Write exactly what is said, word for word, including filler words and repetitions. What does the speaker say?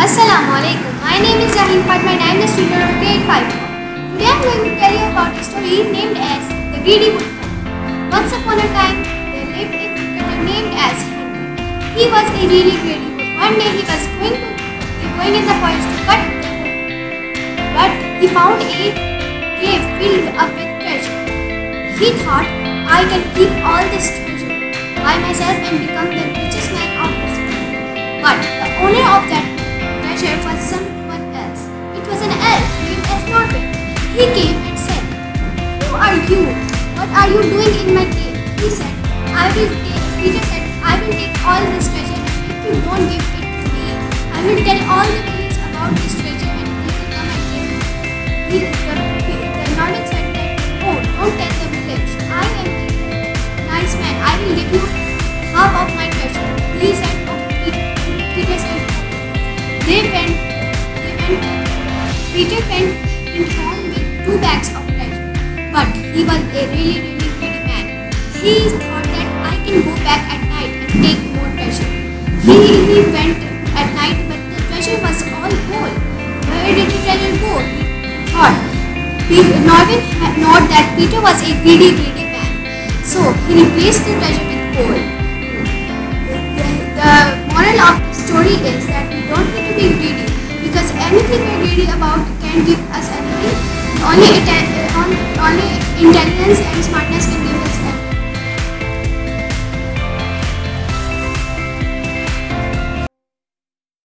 Assalamu alaikum. My name is Rahim Fatma and I am the student of grade five. Today I am going to tell you about a story named as The Greedy Woodpecker. Once upon a time, there lived a woodpecker named as Henry. He was a really greedy wood. One day he was going to going in the forest to cut the wood, but he found a cave filled up with treasure. He thought, I can keep all this treasure by myself and become the richest man of this world. But the owner of that treasure was someone else. It was an elf named as Norway. He came and said, Who are you? What are you doing in my cave? He said, I will take, Peter said, I will take all this treasure and if you don't give it to me, I will tell all the village about this treasure and they will come and kill me. He, the, the Norway said that, Oh, don't tell the village. I am a nice man. I will give you half of my treasure. He said, Oh, Peter said, They went, they went, Peter went in home with two bags of treasure. But he was a really, really greedy man. He thought that I can go back at night and take more treasure. He, he went at night, but the treasure was all whole. Where did the treasure go? He thought. Norway had known that Peter was a greedy, greedy man. So he replaced the treasure with gold. The, the moral of the story is that we don't need to be greedy because anything we're greedy about can give us anything. Only, only intelligence and smart